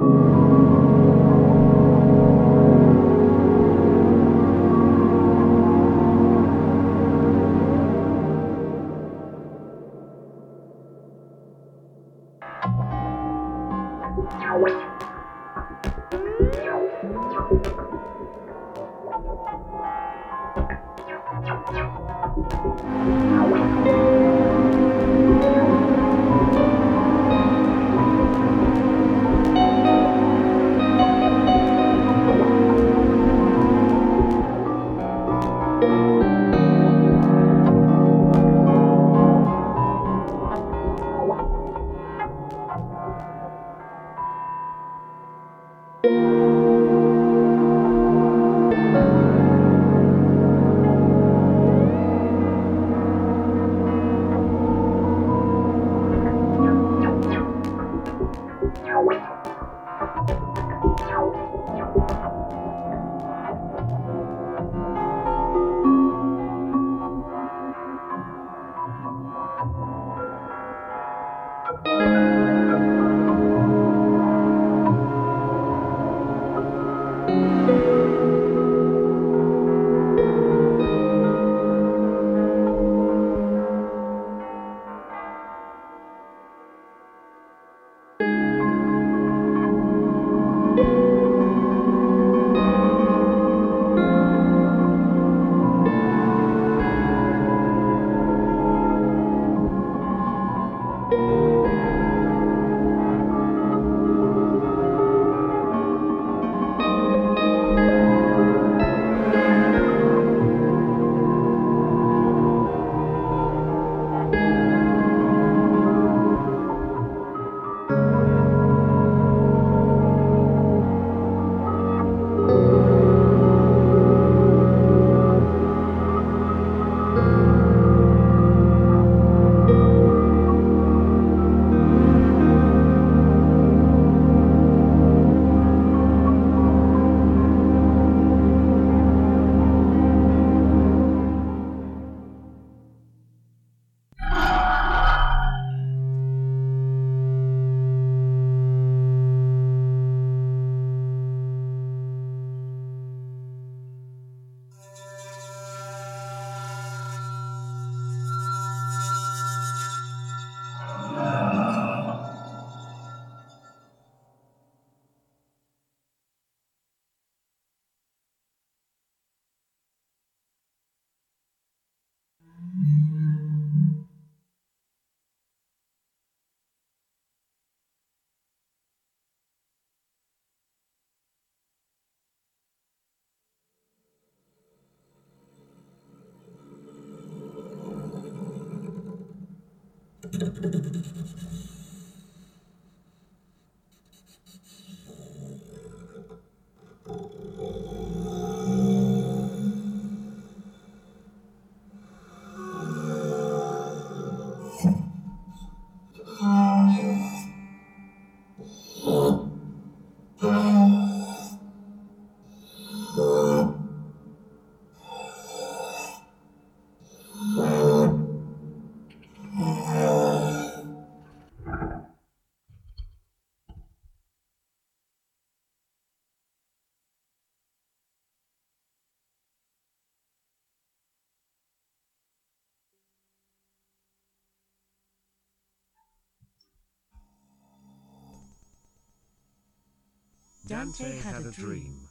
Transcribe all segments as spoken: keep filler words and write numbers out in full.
Dante had a dream.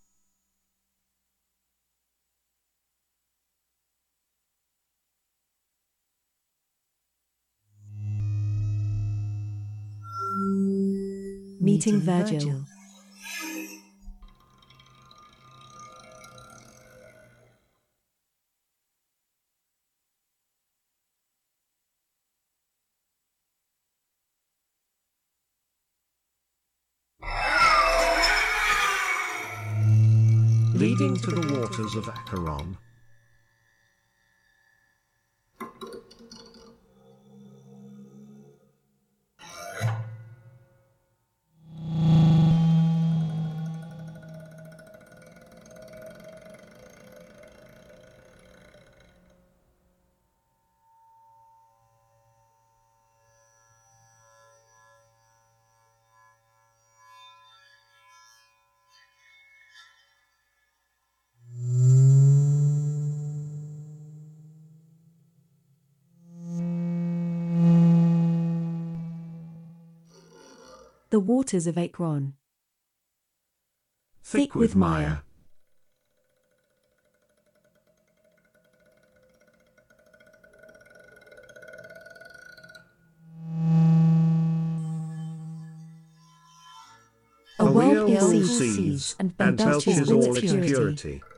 Meeting Virgil. Leading to the waters of Acheron. The waters of Akron. Thick with mire. A A whirlpool whirlpool seethes seethes and and belches belches all all its its purity. purity.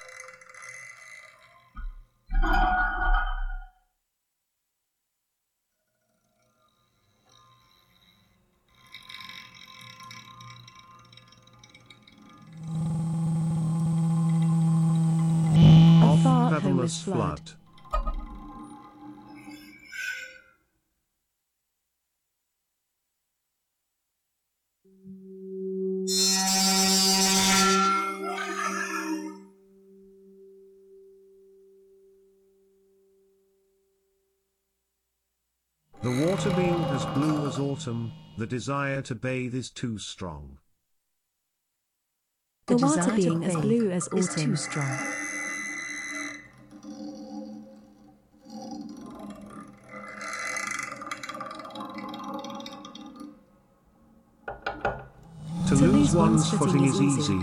A Off far fathomless homeless flood. flood. The water being as blue as autumn, the desire to bathe is too strong. The The water desire to being as bathe blue as is autumn. too strong. To lose one's footing is easy,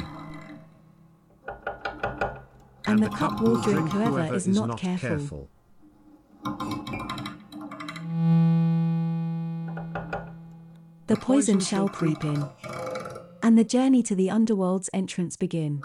And the cup will drink whoever is not careful. The poison shall creep in, and the journey to the underworld's entrance begin.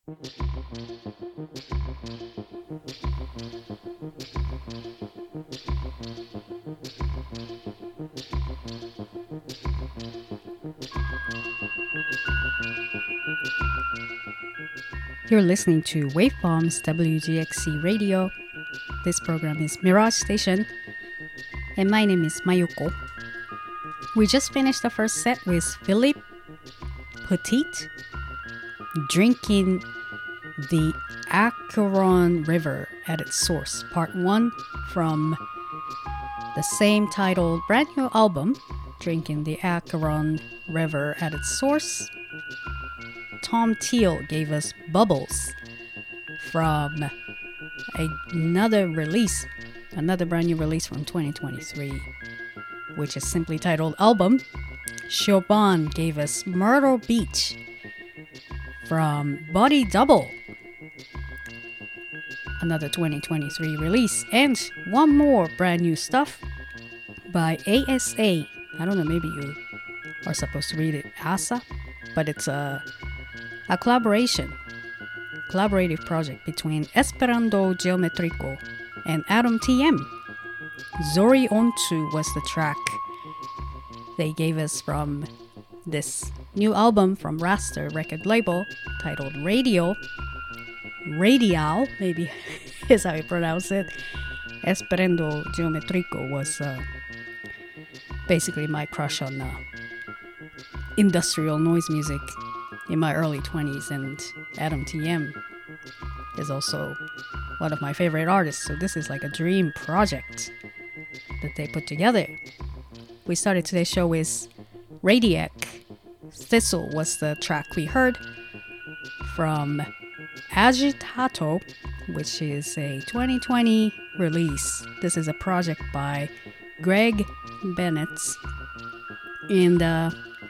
You're listening to Wavebombs W G X C Radio. This program is Mirage Station, and my name is Mayuko. We just finished the first set with Philippe Petit, Drinking the Acheron River at its Source, Part one from the same titled brand new album, Drinking the Acheron River at its Source. Tom Teal gave us Bubbles from a, another release, another brand new release from twenty twenty-three, which is simply titled Album. Siobhan gave us Myrtle Beach from Body Double, another twenty twenty-three release, and one more brand new stuff by A S A. I don't know, maybe you are supposed to read it Asa, but it's a A collaboration, collaborative project between Esperando Geometrico and Atom T M. Zori Ontu was the track they gave us from this new album from Raster record label titled Radio. Radial, maybe is how you pronounce it. Esperando Geometrico was uh, basically my crush on uh, industrial noise music in my early twenties, and Atom T M is also one of my favorite artists, so this is like a dream project that they put together. We started today's show with Radiac. Thistle was the track we heard from Agitato, which is a twenty twenty release. This is a project by Greg Bennett, and uh,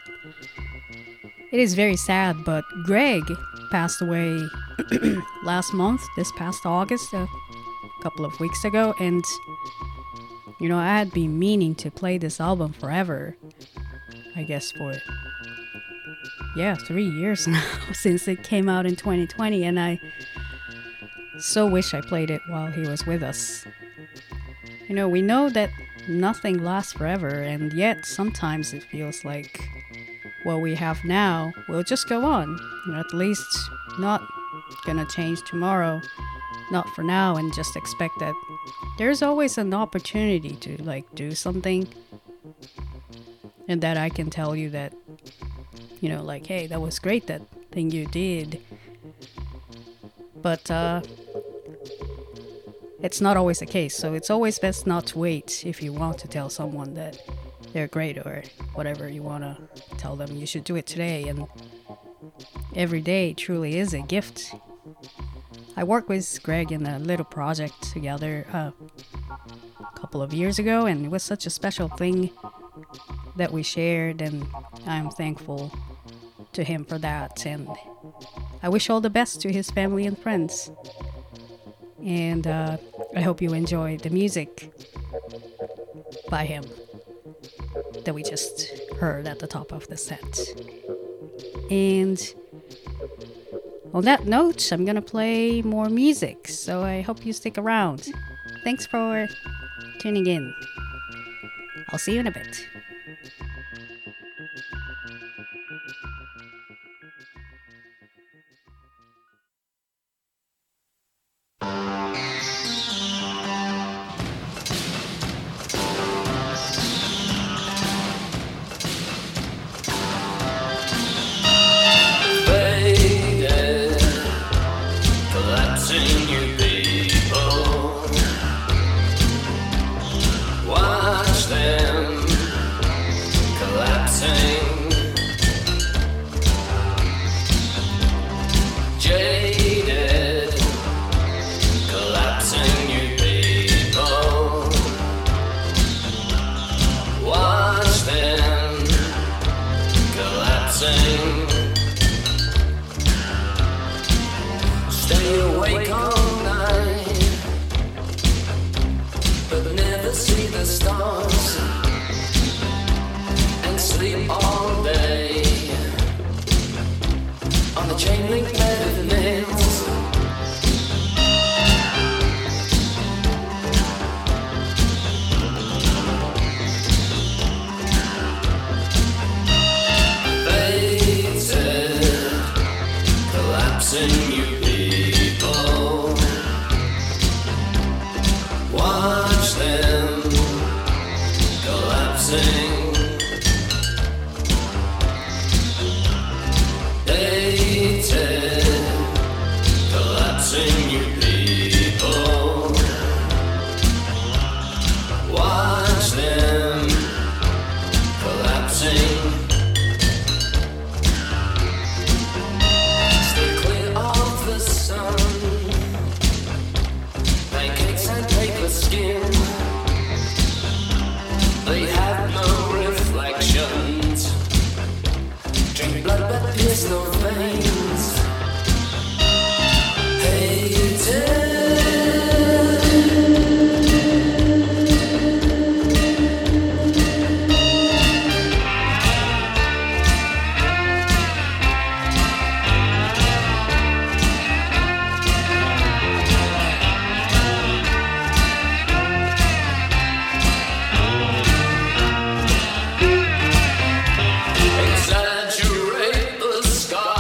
it is very sad, but Greg passed away last month, this past August, a couple of weeks ago, and you know, I had been meaning to play this album forever, I guess for, yeah, three years now, since it came out in twenty twenty, and I so wish I played it while he was with us. You know, we know that nothing lasts forever, and yet sometimes it feels like what we have now will just go on. You know, at least not gonna change tomorrow, not for now, and just expect that there's always an opportunity to like do something, and that I can tell you that, you know, like, hey, that was great, that thing you did. But uh, it's not always the case, so it's always best not to wait if you want to tell someone that they're great or whatever you want to tell them. You should do it today, and every day truly is a gift. I worked with Greg in a little project together uh, a couple of years ago, and it was such a special thing that we shared, and I'm thankful to him for that, and I wish all the best to his family and friends. And uh, I hope you enjoy the music by him that we just heard at the top of the set. And on that note, I'm gonna play more music, so I hope you stick around. Thanks for tuning in. I'll see you in a bit. Watch them there's no veins. Hated. Exaggerate the sky.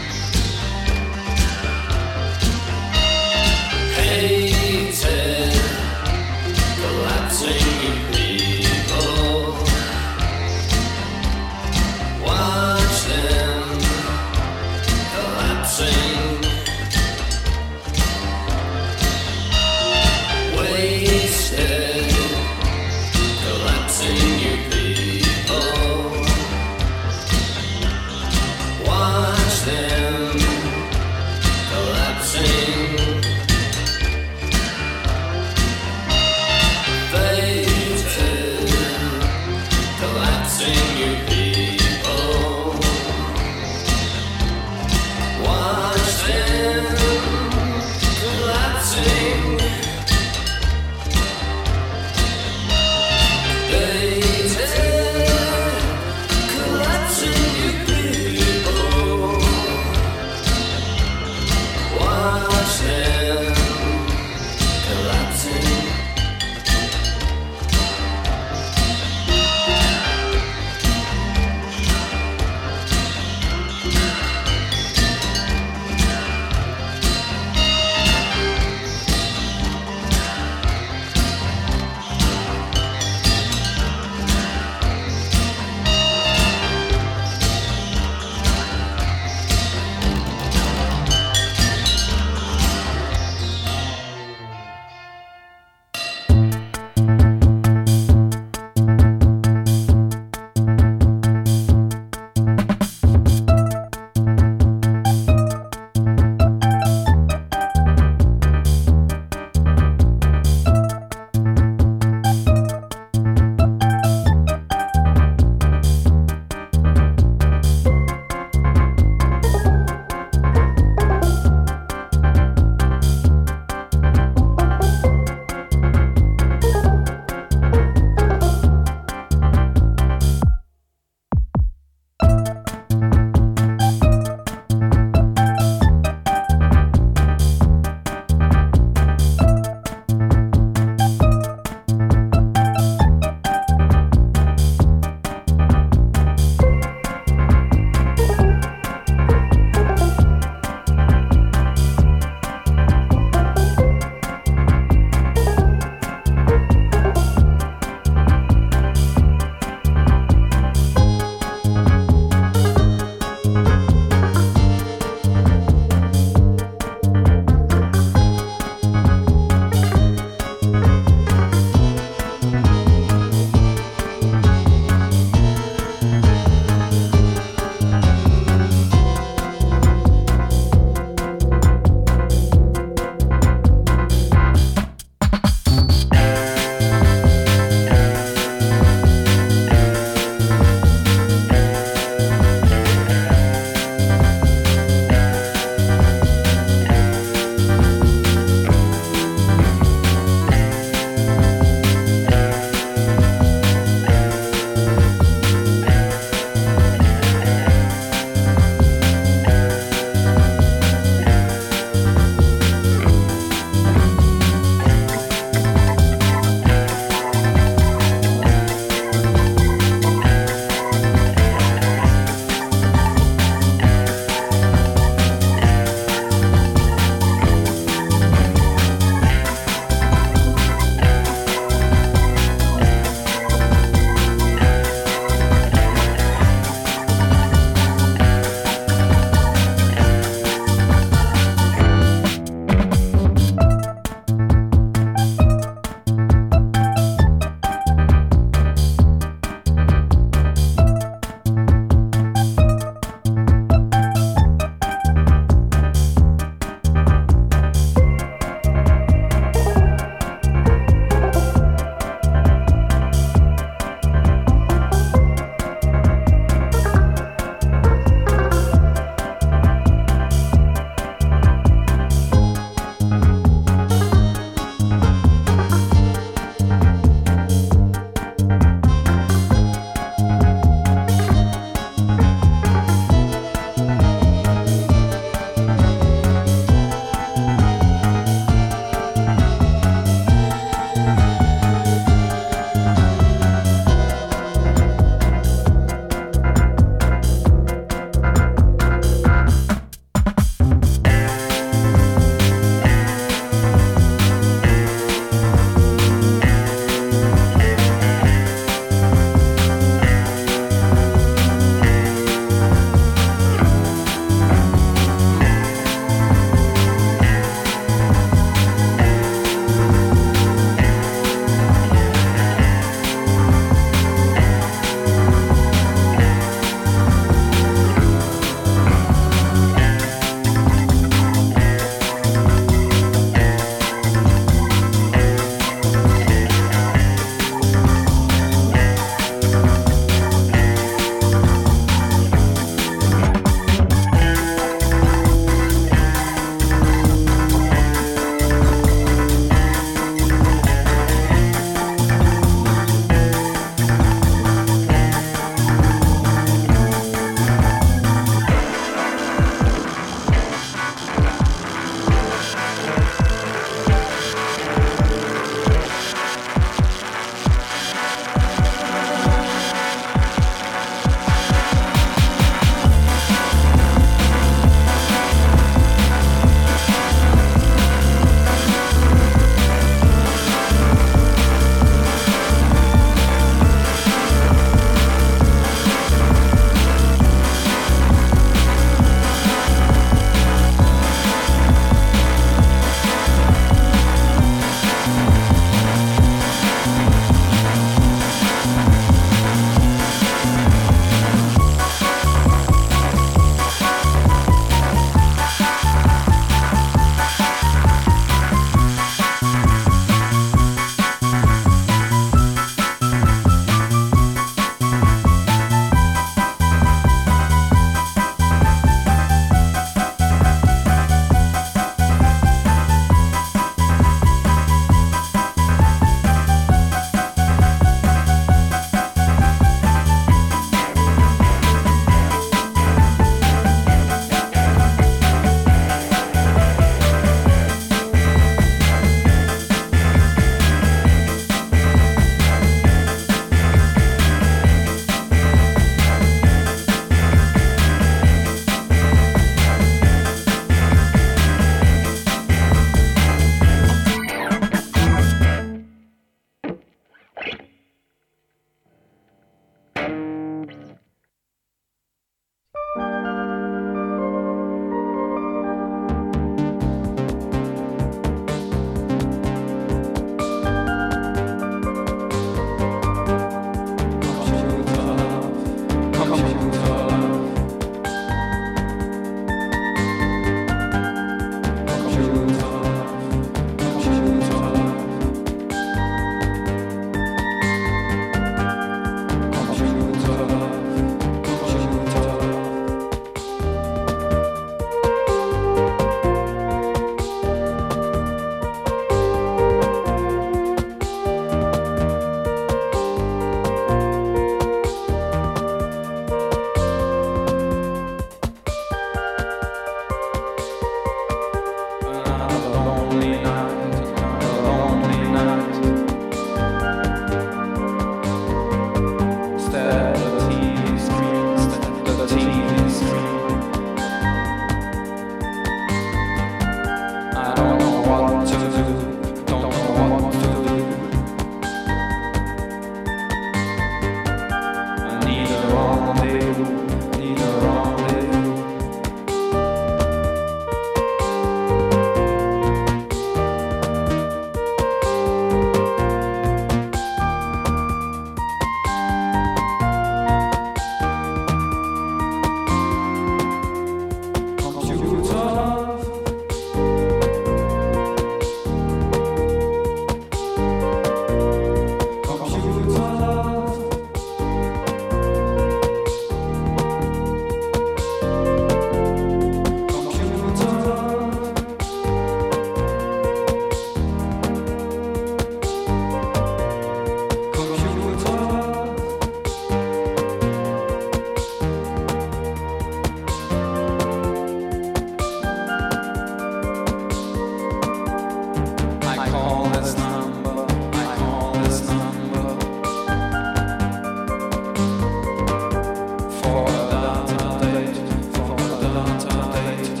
For a data date, for a data date.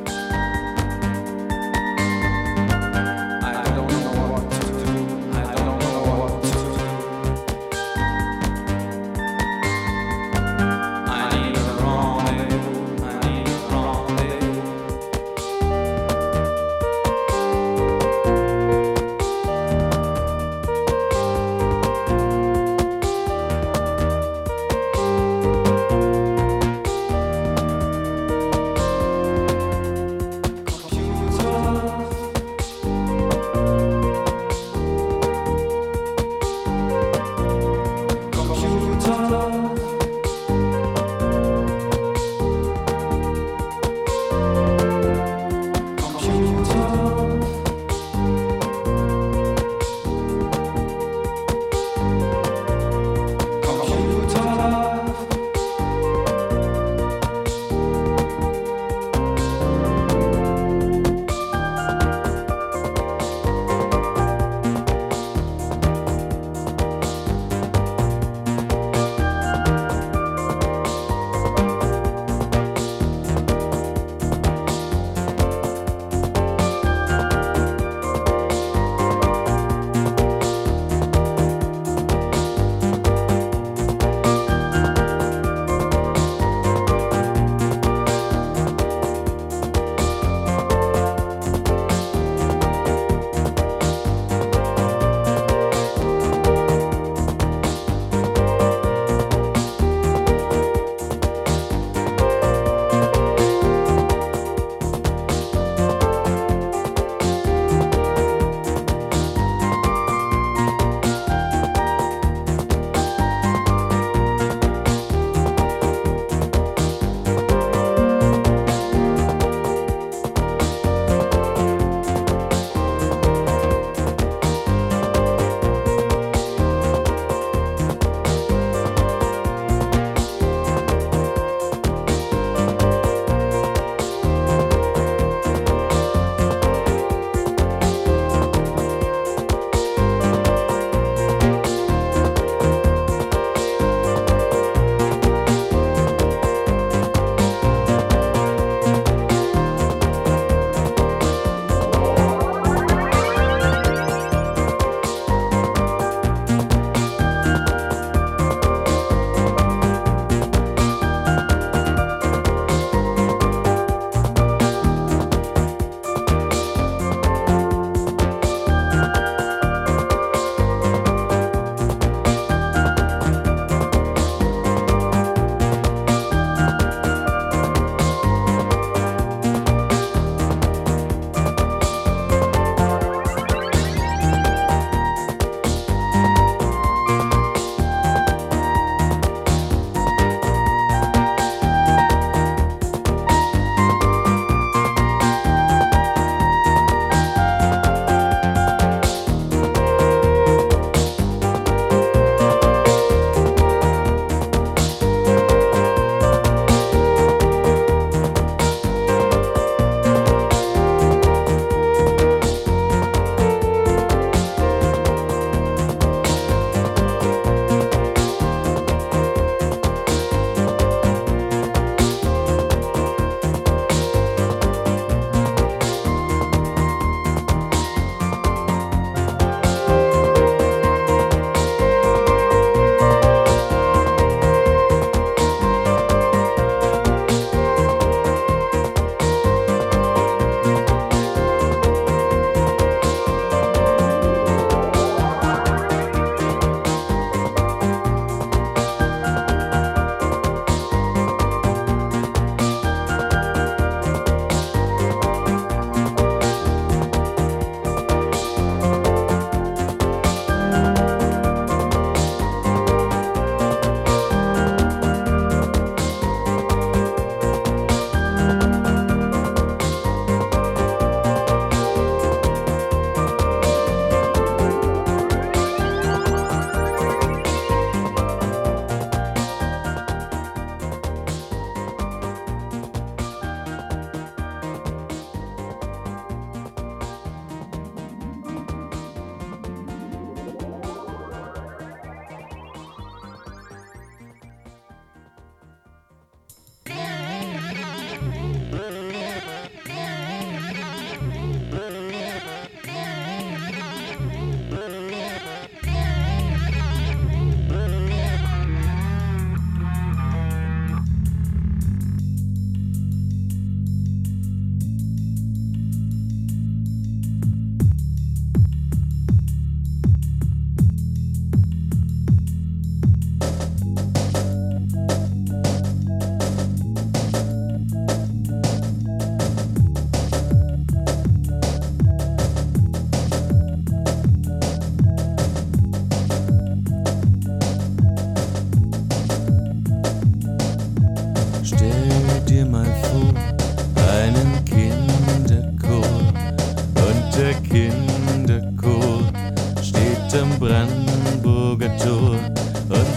I don't know what to do, I don't know what to do. I need a rendezvous, I need a rendezvous.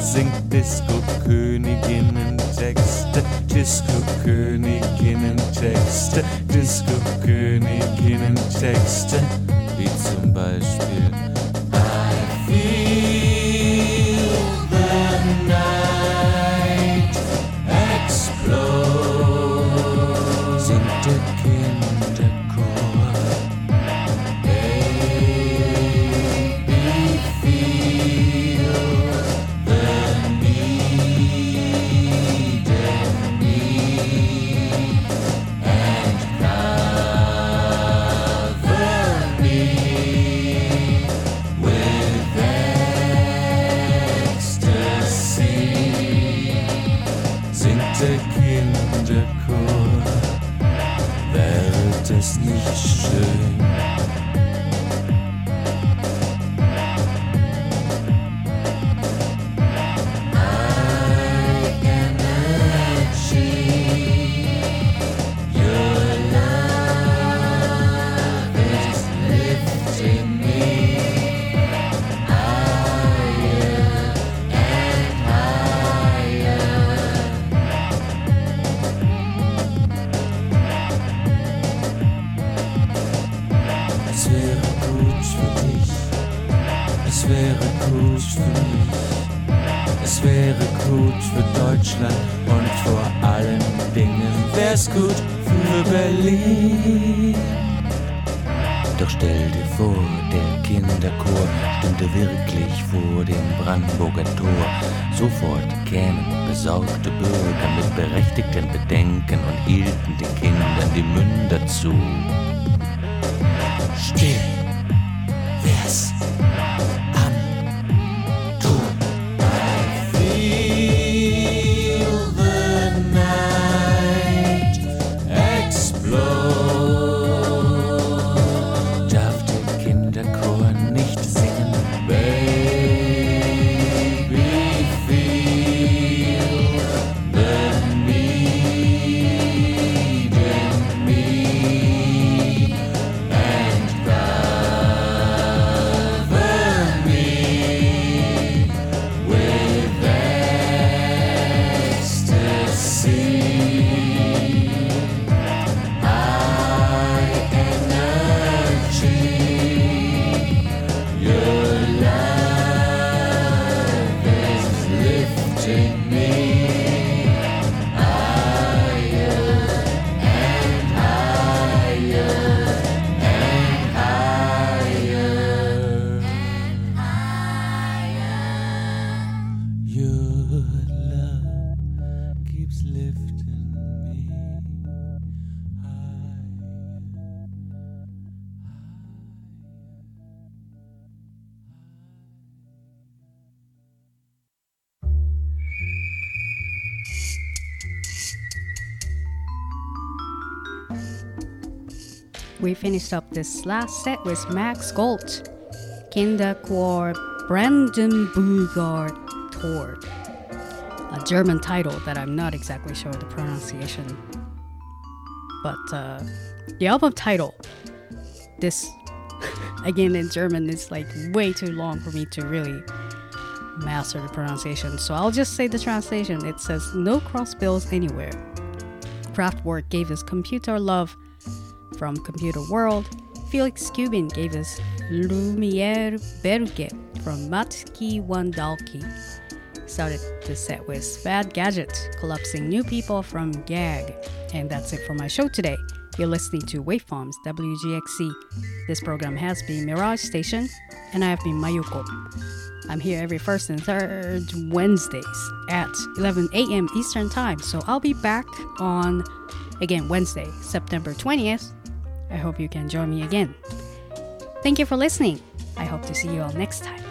singt Disco-Königinnen-Texte, Disco-Königinnen-Texte, Disco-Königinnen-Texte, wie zum Beispiel I feel the night explode, singt der Kinderchor. Baby, feel the need in me and cover me with ecstasy, singt der Kinderchor. Wäre das nicht schön? High energy, your love is lifting me higher and higher. Es wäre gut für dich, es wäre gut für mich, es wäre gut für Deutschland und vor allen Dingen wär's gut für Berlin. Doch stell dir vor, der Kinderchor stünde wirklich vor dem Brandenburger Tor. Sofort kämen besorgte Bürger mit berechtigten Bedenken und hielten den Kindern die Münder zu. Still wär's am Ton. I feel the night explode. Darf der Kinderchor nicht singen? Baby, feel the need in me and cover me with ecstasy. High energy, your love is lifting me higher and higher and higher. Your love keeps lifting me higher. We finished up this last set with Max Gold, Kinderchor Brandenburger Tor, a German title that I'm not exactly sure the pronunciation. But uh, the album title, this again in German, is like way too long for me to really master the pronunciation. So I'll just say the translation. It says, "No cross bills anywhere." Kraftwerk gave us Computer Love from Computer World. Felix Kubin gave us Lumiere Berge from Matki Wandalki. Started the set with Bad Gadget, collapsing New People from Gag. And that's it for my show today. You're listening to Waveforms W G X C. This program has been Mirage Station, and I have been Mayuko. I'm here every first and third Wednesdays at eleven a.m. Eastern Time, so I'll be back on, again, Wednesday, September twentieth. I hope you can join me again. Thank you for listening. I hope to see you all next time.